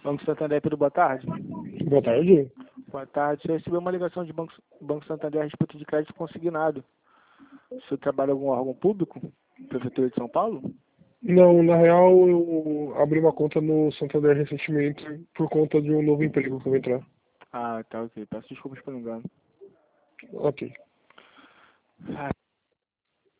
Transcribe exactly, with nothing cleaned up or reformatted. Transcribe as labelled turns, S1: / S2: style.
S1: Banco Santander, Pedro, boa tarde.
S2: Boa tarde.
S1: Boa tarde. Você recebeu uma ligação de Banco, Banco Santander a respeito de crédito consignado. Você trabalha em algum órgão público? Prefeitura de São Paulo?
S2: Não, na real eu abri uma conta no Santander recentemente por conta de um novo emprego que eu vou entrar.
S1: Ah, tá, ok. Peço desculpas pelo engano.
S2: Ok.
S1: Ah,